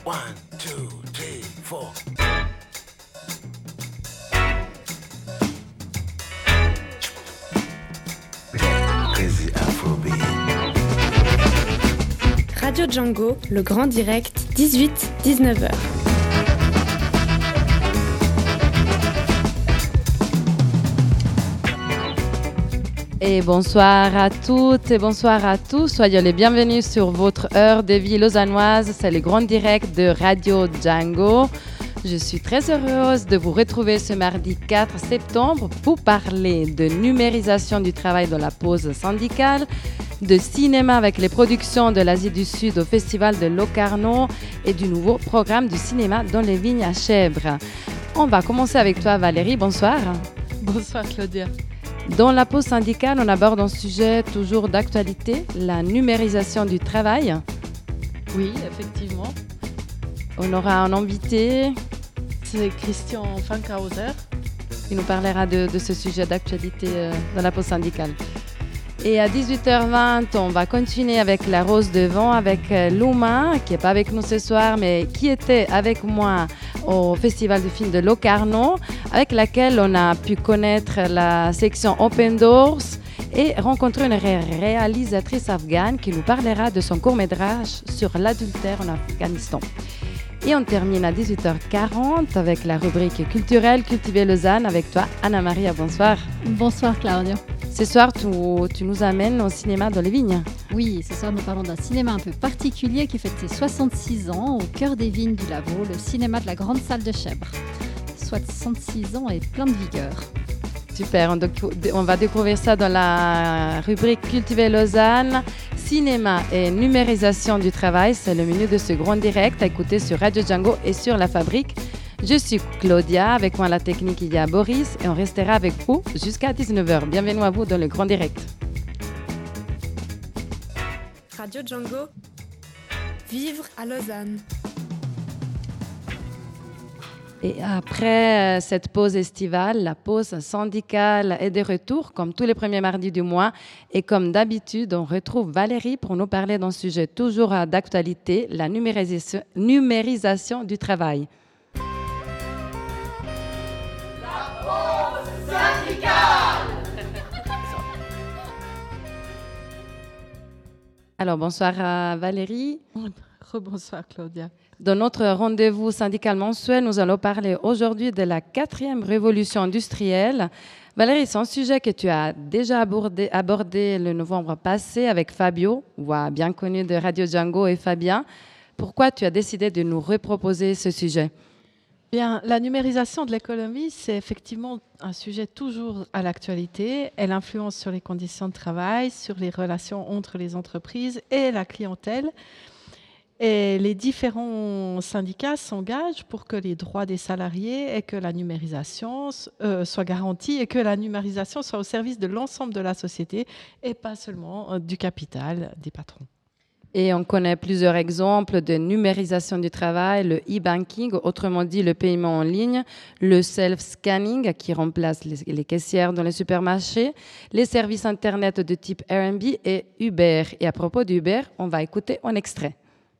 One, two, three, four. Crazy Afrobeat. Radio Django, le grand direct, 18-19h. Et bonsoir à toutes et bonsoir à tous. Soyez les bienvenus sur votre heure de vie lausannoise. C'est le grand direct de Radio Django. Je suis très heureuse de vous retrouver ce mardi 4 septembre pour parler de numérisation du travail dans la pause syndicale, de cinéma avec les productions de l'Asie du Sud au Festival de Locarno et du nouveau programme du cinéma dans les vignes à Chèvres. On va commencer avec toi Valérie, bonsoir. Bonsoir Claudia. Dans la pause syndicale, on aborde un sujet toujours d'actualité, la numérisation du travail. Oui, effectivement. On aura un invité. C'est Christian Fankhauser. Il nous parlera de ce sujet d'actualité dans la pause syndicale. Et à 18h20, on va continuer avec la Rose de Vent avec Louma, qui n'est pas avec nous ce soir, mais qui était avec moi au Festival du film de Locarno, avec laquelle on a pu connaître la section Open Doors et rencontrer une réalisatrice afghane qui nous parlera de son court-métrage sur l'adultère en Afghanistan. Et on termine à 18h40 avec la rubrique culturelle Cultiver Lausanne avec toi, Anna-Maria. Bonsoir. Bonsoir Claudia. Ce soir, tu nous amènes au cinéma dans les vignes. Oui, ce soir nous parlons d'un cinéma un peu particulier qui fête ses 66 ans au cœur des vignes du Lavaux, le cinéma de la Grande Salle de Chèvres. 66 ans et plein de vigueur. Super, on va découvrir ça dans la rubrique Cultiver Lausanne. Cinéma et numérisation du travail, c'est le menu de ce grand direct à écouter sur Radio Django et sur La Fabrique. Je suis Claudia, avec moi à la technique il y a Boris et on restera avec vous jusqu'à 19h. Bienvenue à vous dans le grand direct. Radio Django, vivre à Lausanne. Et après cette pause estivale, la pause syndicale est de retour, comme tous les premiers mardis du mois. Et comme d'habitude, on retrouve Valérie pour nous parler d'un sujet toujours d'actualité, la numérisation du travail. La pause syndicale. Alors, bonsoir à Valérie. Rebonsoir Claudia. Dans notre rendez-vous syndical mensuel, nous allons parler aujourd'hui de la 4e révolution industrielle. Valérie, c'est un sujet que tu as déjà abordé le novembre passé avec Fabio, voix bien connue de Radio Django et Fabien. Pourquoi tu as décidé de nous reproposer ce sujet ? Bien, la numérisation de l'économie, c'est effectivement un sujet toujours à l'actualité. Elle influence sur les conditions de travail, sur les relations entre les entreprises et la clientèle. Et les différents syndicats s'engagent pour que les droits des salariés et que la numérisation soient garantis et que la numérisation soit au service de l'ensemble de la société et pas seulement du capital des patrons. Et on connaît plusieurs exemples de numérisation du travail, le e-banking, autrement dit le paiement en ligne, le self-scanning qui remplace les caissières dans les supermarchés, les services Internet de type Airbnb et Uber. Et à propos d'Uber, on va écouter un extrait.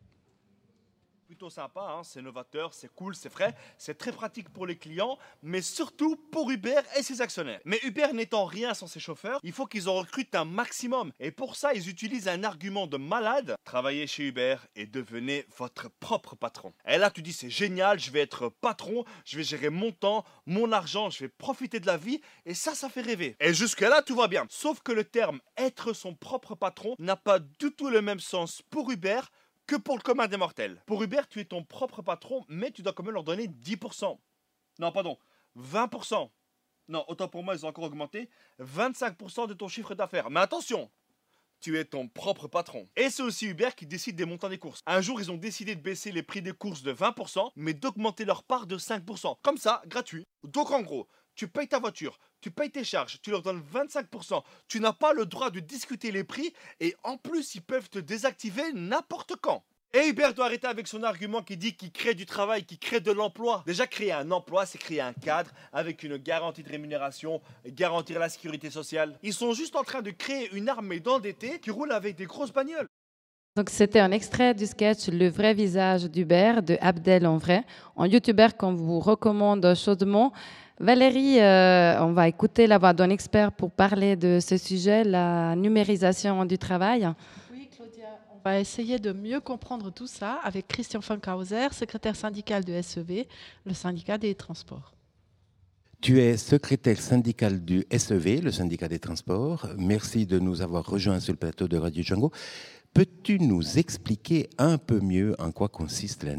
Plutôt sympa, hein, c'est novateur, c'est cool, c'est frais, c'est très pratique pour les clients, mais surtout pour Uber et ses actionnaires. Mais Uber n'étant rien sans ses chauffeurs, il faut qu'ils en recrutent un maximum. Et pour ça, ils utilisent un argument de malade. Travaillez chez Uber et devenez votre propre patron. Et là, tu dis, c'est génial, je vais être patron, je vais gérer mon temps, mon argent, je vais profiter de la vie. Et ça fait rêver. Et jusque-là, tout va bien. Sauf que le terme « être son propre patron » n'a pas du tout le même sens pour Uber que pour le commun des mortels. Pour Uber, tu es ton propre patron, mais tu dois quand même leur donner 10%. Non, pardon, 20%. Non, autant pour moi, ils ont encore augmenté. 25% de ton chiffre d'affaires. Mais attention, tu es ton propre patron. Et c'est aussi Uber qui décide des montants des courses. Un jour, ils ont décidé de baisser les prix des courses de 20%, mais d'augmenter leur part de 5%. Comme ça, gratuit. Donc en gros, tu payes ta voiture, tu payes tes charges, tu leur donnes 25%, tu n'as pas le droit de discuter les prix et en plus ils peuvent te désactiver n'importe quand. Et Uber doit arrêter avec son argument qui dit qu'il crée du travail, qu'il crée de l'emploi. Déjà, créer un emploi, c'est créer un cadre avec une garantie de rémunération, garantir la sécurité sociale. Ils sont juste en train de créer une armée d'endettés qui roulent avec des grosses bagnoles. Donc, c'était un extrait du sketch Le vrai visage d'Uber de Abdel en vrai, un youtubeur qu'on vous recommande chaudement. Valérie, on va écouter la voix d'un expert pour parler de ce sujet, la numérisation du travail. Oui, Claudia, on va essayer de mieux comprendre tout ça avec Christian Fankhauser, secrétaire syndical de SEV, le syndicat des transports. Tu es secrétaire syndical du SEV, le syndicat des transports. Merci de nous avoir rejoints sur le plateau de Radio Django. Peux-tu nous expliquer un peu mieux en quoi consiste la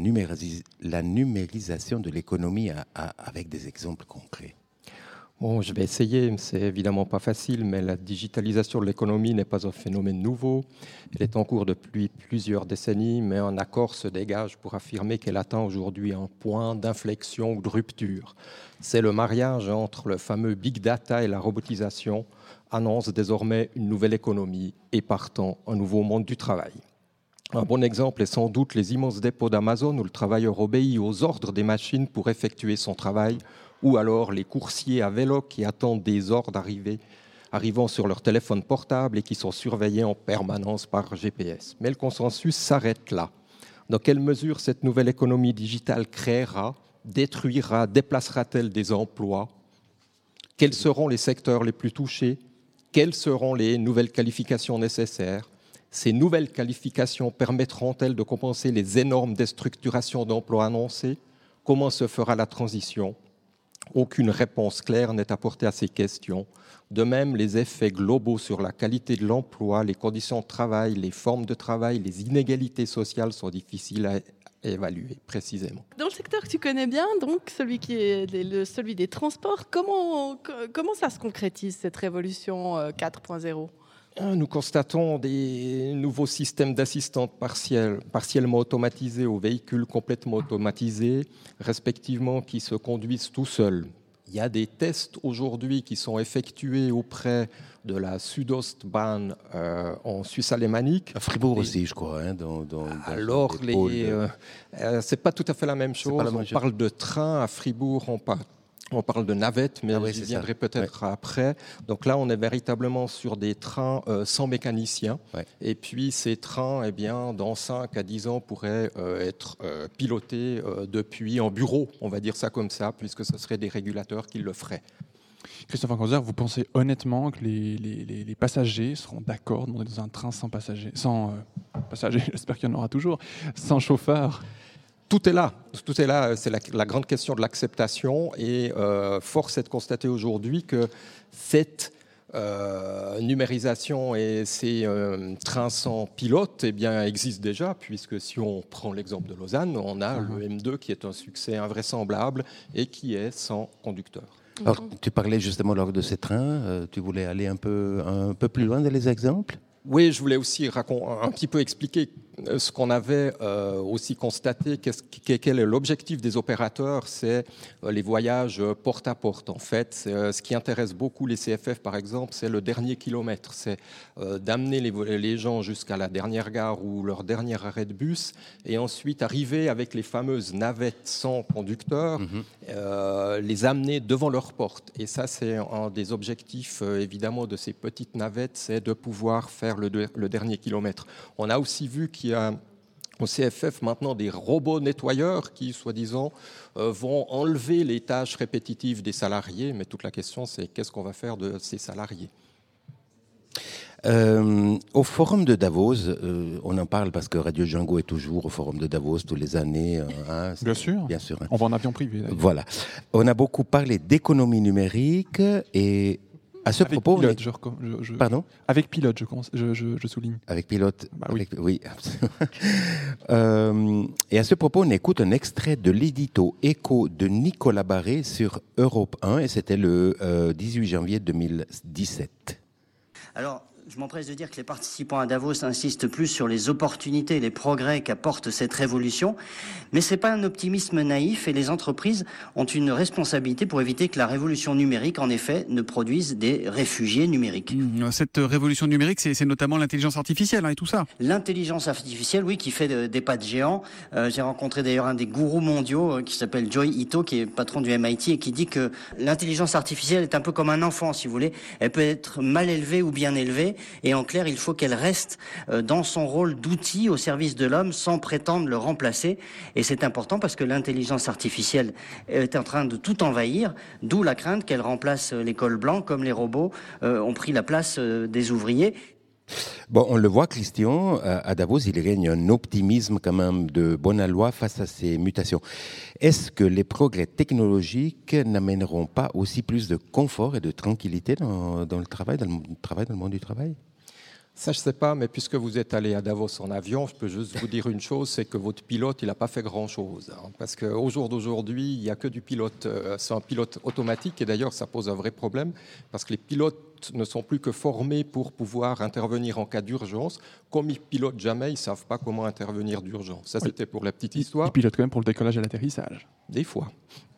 numérisation de l'économie avec des exemples concrets ? Bon, je vais essayer, c'est évidemment pas facile, mais la digitalisation de l'économie n'est pas un phénomène nouveau. Elle est en cours depuis plusieurs décennies, mais un accord se dégage pour affirmer qu'elle atteint aujourd'hui un point d'inflexion ou de rupture. C'est le mariage entre le fameux big data et la robotisation, annonce désormais une nouvelle économie et partant un nouveau monde du travail. Un bon exemple est sans doute les immenses dépôts d'Amazon où le travailleur obéit aux ordres des machines pour effectuer son travail, ou alors les coursiers à vélo qui attendent des ordres arrivant sur leur téléphone portable et qui sont surveillés en permanence par GPS. Mais le consensus s'arrête là. Dans quelle mesure cette nouvelle économie digitale créera, détruira, déplacera-t-elle des emplois ? Quels seront les secteurs les plus touchés ? Quelles seront les nouvelles qualifications nécessaires ? Ces nouvelles qualifications permettront-elles de compenser les énormes déstructurations d'emplois annoncées ? Comment se fera la transition ? Aucune réponse claire n'est apportée à ces questions. De même, les effets globaux sur la qualité de l'emploi, les conditions de travail, les formes de travail, les inégalités sociales sont difficiles à évaluer précisément. Dans le secteur que tu connais bien, donc celui des transports, comment ça se concrétise cette révolution 4.0 ? Nous constatons des nouveaux systèmes d'assistance partiellement automatisés aux véhicules complètement automatisés, respectivement qui se conduisent tout seuls. Il y a des tests aujourd'hui qui sont effectués auprès de la Südostbahn en Suisse alémanique. À Fribourg aussi, je crois. Alors, c'est pas tout à fait la même chose. On parle de train à Fribourg, on parle de navettes, mais j'y viendrai peut-être après. Donc là, on est véritablement sur des trains sans mécanicien. Ouais. Et puis, ces trains, dans 5 à 10 ans, pourraient être pilotés depuis un bureau, on va dire ça comme ça, puisque ce seraient des régulateurs qui le feraient. Christophe Fankhauser, vous pensez honnêtement que les passagers seront d'accord de monter dans un train sans passagers, j'espère qu'il y en aura toujours, sans chauffeur ? Tout est là, c'est la grande question de l'acceptation et force est de constater aujourd'hui que cette numérisation et ces trains sans pilote existent déjà, puisque si on prend l'exemple de Lausanne, on a le M2 qui est un succès invraisemblable et qui est sans conducteur. Alors, tu parlais justement lors de ces trains, tu voulais aller un peu plus loin dans les exemples ? Oui, je voulais aussi un petit peu expliquer ce qu'on avait aussi constaté. Quel est l'objectif des opérateurs ? C'est les voyages porte à porte. En fait, ce qui intéresse beaucoup les CFF, par exemple, c'est le dernier kilomètre. C'est d'amener les gens jusqu'à la dernière gare ou leur dernier arrêt de bus et ensuite arriver avec les fameuses navettes sans conducteur, les amener devant leur porte. Et ça, c'est un des objectifs, évidemment, de ces petites navettes, c'est de pouvoir faire le dernier kilomètre. On a aussi vu qu'il y a au CFF maintenant des robots nettoyeurs qui, soi-disant, vont enlever les tâches répétitives des salariés. Mais toute la question, c'est qu'est-ce qu'on va faire de ces salariés ? Au forum de Davos, on en parle parce que Radio Django est toujours au forum de Davos tous les années. Bien sûr. Hein. On va en avion privé. D'ailleurs. Voilà. On a beaucoup parlé d'économie numérique et à ce propos... Pilote, Pardon ? Avec pilote, je souligne. Avec pilote, bah, oui. Oui. Et à ce propos, on écoute un extrait de l'édito Écho de Nicolas Barré sur Europe 1 et c'était le 18 janvier 2017. Alors, je m'empresse de dire que les participants à Davos insistent plus sur les opportunités et les progrès qu'apporte cette révolution. Mais ce n'est pas un optimisme naïf et les entreprises ont une responsabilité pour éviter que la révolution numérique, en effet, ne produise des réfugiés numériques. Cette révolution numérique, c'est notamment l'intelligence artificielle et tout ça. L'intelligence artificielle, oui, qui fait des pas de géant. J'ai rencontré d'ailleurs un des gourous mondiaux qui s'appelle Joi Ito, qui est patron du MIT et qui dit que l'intelligence artificielle est un peu comme un enfant, si vous voulez. Elle peut être mal élevée ou bien élevée. Et en clair, il faut qu'elle reste dans son rôle d'outil au service de l'homme sans prétendre le remplacer. Et c'est important parce que l'intelligence artificielle est en train de tout envahir, d'où la crainte qu'elle remplace les cols blancs comme les robots ont pris la place des ouvriers. Bon, on le voit, Christian, à Davos, il règne un optimisme quand même de bonne aloi face à ces mutations. Est-ce que les progrès technologiques n'amèneront pas aussi plus de confort et de tranquillité dans le travail, dans le monde du travail ? Ça, je ne sais pas, mais puisque vous êtes allé à Davos en avion, je peux juste vous dire une chose, c'est que votre pilote, il n'a pas fait grand-chose. Parce qu'au jour d'aujourd'hui, il n'y a que du pilote, c'est un pilote automatique, et d'ailleurs, ça pose un vrai problème, parce que les pilotes ne sont plus que formés pour pouvoir intervenir en cas d'urgence. Comme ils ne pilotent jamais, ils ne savent pas comment intervenir d'urgence. Ça, c'était pour la petite histoire. Ils pilotent quand même pour le décollage et l'atterrissage. Des fois.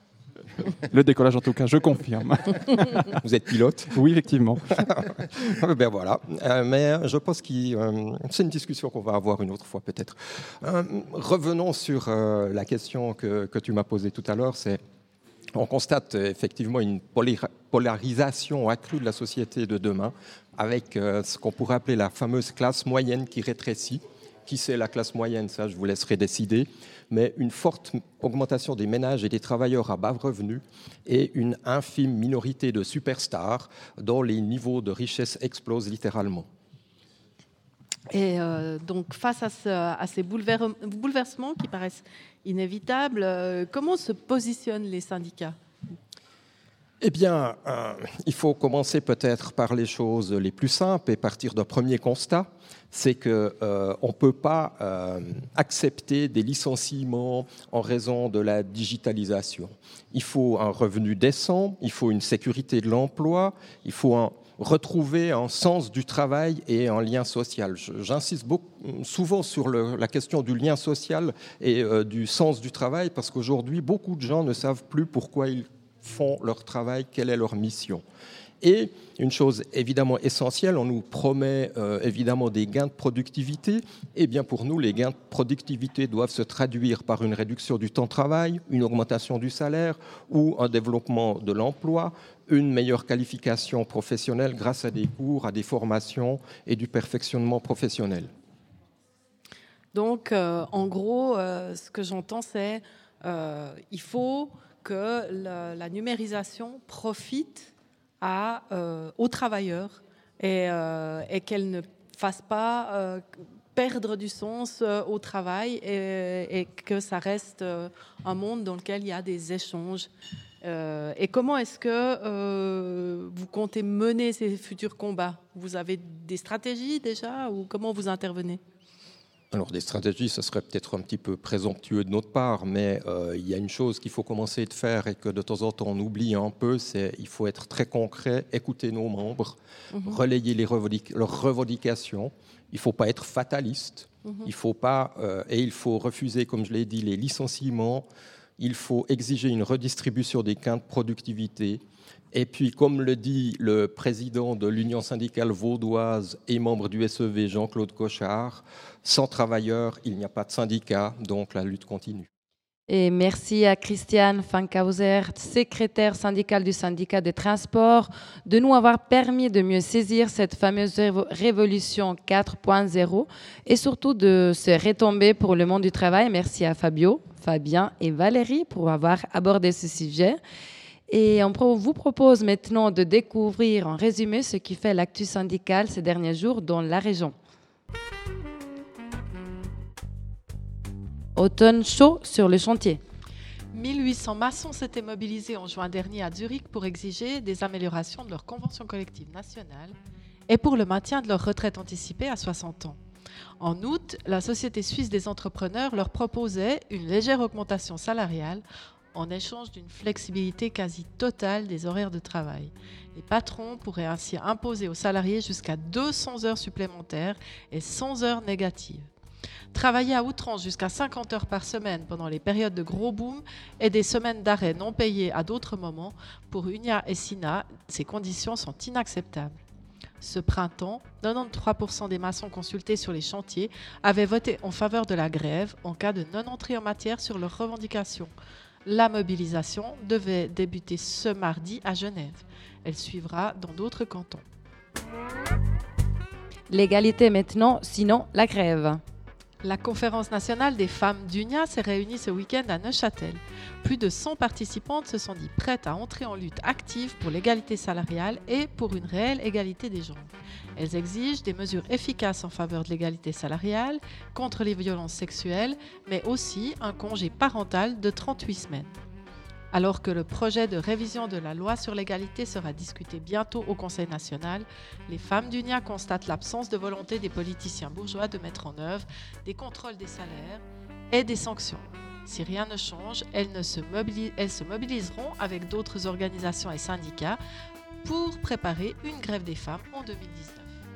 Le décollage, en tout cas, je confirme. Vous êtes pilote ? Oui, effectivement. Ben voilà. Mais je pense que c'est une discussion qu'on va avoir une autre fois peut-être. Revenons sur la question que tu m'as posée tout à l'heure. On constate effectivement une polarisation accrue de la société de demain avec ce qu'on pourrait appeler la fameuse classe moyenne qui rétrécit. Qui c'est la classe moyenne ? Ça, je vous laisserai décider. Mais une forte augmentation des ménages et des travailleurs à bas revenus et une infime minorité de superstars dont les niveaux de richesse explosent littéralement. Et donc, face à ces bouleversements qui paraissent inévitables, comment se positionnent les syndicats ? Eh bien, il faut commencer peut-être par les choses les plus simples et partir d'un premier constat, c'est qu'on ne peut pas accepter des licenciements en raison de la digitalisation. Il faut un revenu décent, il faut une sécurité de l'emploi, il faut retrouver un sens du travail et un lien social. J'insiste souvent sur la question du lien social et du sens du travail parce qu'aujourd'hui, beaucoup de gens ne savent plus pourquoi ils font leur travail, quelle est leur mission. Et une chose évidemment essentielle, on nous promet évidemment des gains de productivité. Eh bien pour nous, les gains de productivité doivent se traduire par une réduction du temps de travail, une augmentation du salaire ou un développement de l'emploi, une meilleure qualification professionnelle grâce à des cours, à des formations et du perfectionnement professionnel. Donc en gros, ce que j'entends, c'est il faut que la numérisation profite aux travailleurs et qu'elle ne fasse pas perdre du sens au travail et que ça reste un monde dans lequel il y a des échanges. Et comment est-ce que vous comptez mener ces futurs combats ? Vous avez des stratégies déjà ou comment vous intervenez ? Alors des stratégies, ce serait peut-être un petit peu présomptueux de notre part, mais il y a une chose qu'il faut commencer de faire et que de temps en temps on oublie un peu, c'est qu'il faut être très concret, écouter nos membres, relayer leurs revendications. Il ne faut pas être fataliste, il faut pas, et il faut refuser, comme je l'ai dit, les licenciements. Il faut exiger une redistribution des gains de productivité. Et puis, comme le dit le président de l'Union syndicale vaudoise et membre du SEV, Jean-Claude Cochard, sans travailleurs, il n'y a pas de syndicat, donc la lutte continue. Et merci à Christiane Fankhauser, secrétaire syndicale du syndicat des transports, de nous avoir permis de mieux saisir cette fameuse révolution 4.0 et surtout de se retomber pour le monde du travail. Merci à Fabio, Fabien et Valérie pour avoir abordé ce sujet. Et on vous propose maintenant de découvrir en résumé ce qui fait l'actu syndicale ces derniers jours dans la région. Automne chaud sur le chantier. 1800 maçons s'étaient mobilisés en juin dernier à Zurich pour exiger des améliorations de leur convention collective nationale et pour le maintien de leur retraite anticipée à 60 ans. En août, la Société suisse des entrepreneurs leur proposait une légère augmentation salariale en échange d'une flexibilité quasi totale des horaires de travail. Les patrons pourraient ainsi imposer aux salariés jusqu'à 200 heures supplémentaires et 100 heures négatives. Travailler à outrance jusqu'à 50 heures par semaine pendant les périodes de gros boom et des semaines d'arrêt non payées à d'autres moments, pour Unia et Sina, ces conditions sont inacceptables. Ce printemps, 93% des maçons consultés sur les chantiers avaient voté en faveur de la grève en cas de non-entrée en matière sur leurs revendications. La mobilisation devait débuter ce mardi à Genève. Elle suivra dans d'autres cantons. L'égalité maintenant, sinon la grève. La conférence nationale des femmes d'UNIA s'est réunie ce week-end à Neuchâtel. Plus de 100 participantes se sont dit prêtes à entrer en lutte active pour l'égalité salariale et pour une réelle égalité des genres. Elles exigent des mesures efficaces en faveur de l'égalité salariale, contre les violences sexuelles, mais aussi un congé parental de 38 semaines. Alors que le projet de révision de la loi sur l'égalité sera discuté bientôt au Conseil national, les femmes d'UNIA constatent l'absence de volonté des politiciens bourgeois de mettre en œuvre des contrôles des salaires et des sanctions. Si rien ne change, elles se mobiliseront avec d'autres organisations et syndicats pour préparer une grève des femmes en 2019.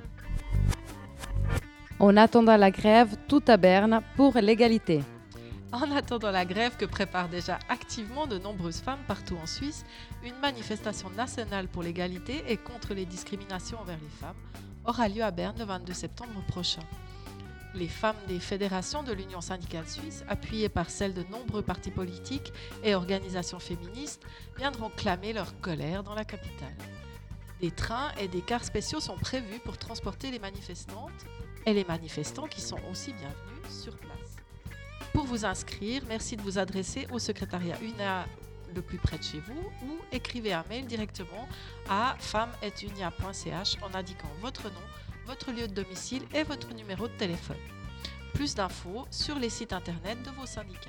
En attendant la grève, tout à Berne pour l'égalité. En attendant la grève que préparent déjà activement de nombreuses femmes partout en Suisse, une manifestation nationale pour l'égalité et contre les discriminations envers les femmes aura lieu à Berne le 22 septembre prochain. Les femmes des fédérations de l'Union syndicale suisse, appuyées par celles de nombreux partis politiques et organisations féministes, viendront clamer leur colère dans la capitale. Des trains et des cars spéciaux sont prévus pour transporter les manifestantes et les manifestants qui sont aussi bienvenus sur place. Pour vous inscrire, merci de vous adresser au secrétariat UNIA le plus près de chez vous ou écrivez un mail directement à femmes@unia.ch en indiquant votre nom, votre lieu de domicile et votre numéro de téléphone. Plus d'infos sur les sites internet de vos syndicats.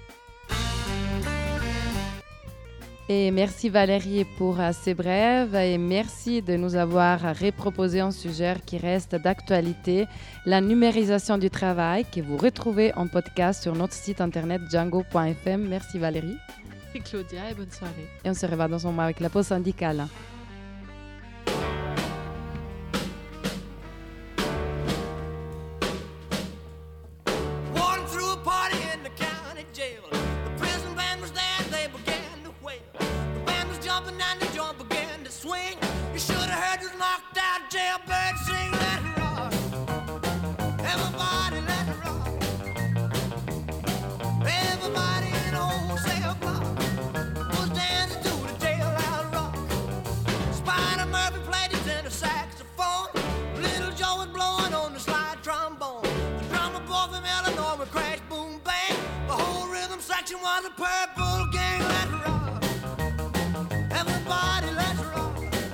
Et merci Valérie pour ces brèves et merci de nous avoir reproposé un sujet qui reste d'actualité, la numérisation du travail que vous retrouvez en podcast sur notre site internet django.fm. Merci Valérie. Merci Claudia et bonne soirée. Et on se revoit dans un mois avec la pause syndicale. Was a purple gang, let's rock. Everybody, let's rock.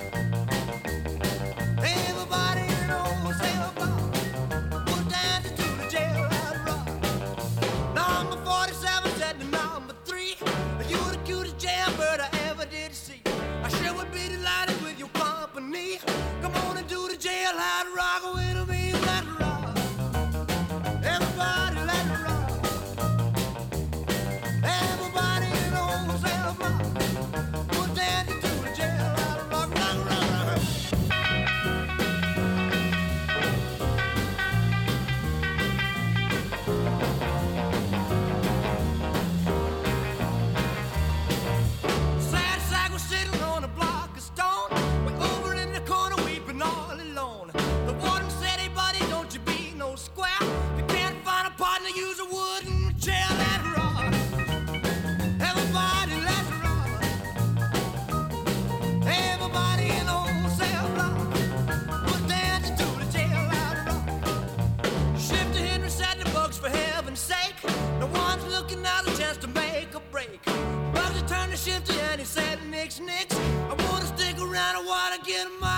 Everybody in old sail block was dancing to the jailhouse rock. Number 47 said to number 3, you're the cutest jailbird I ever did see. I sure would be delighted with your company. Come on and do the jailhouse rock with me, let's rock. Everybody, let's rock. Everybody in old cell block was dancing to the jailhouse rock, rock, rock, rock. Sad sack was sitting on a block of stone, way over in the corner weeping all alone. The warden said, hey buddy, don't you be no square. If you can't find a partner, use a wooden chair, let rock. Everybody, let's rock. Everybody in old cell block was dancing to the jailhouse rock. Shifter Henry said the bugs for heaven's sake. No one's looking out a chance to make a break. Bugs turned to Shifter and he said, Nix, Nix, I wanna stick around, I wanna get my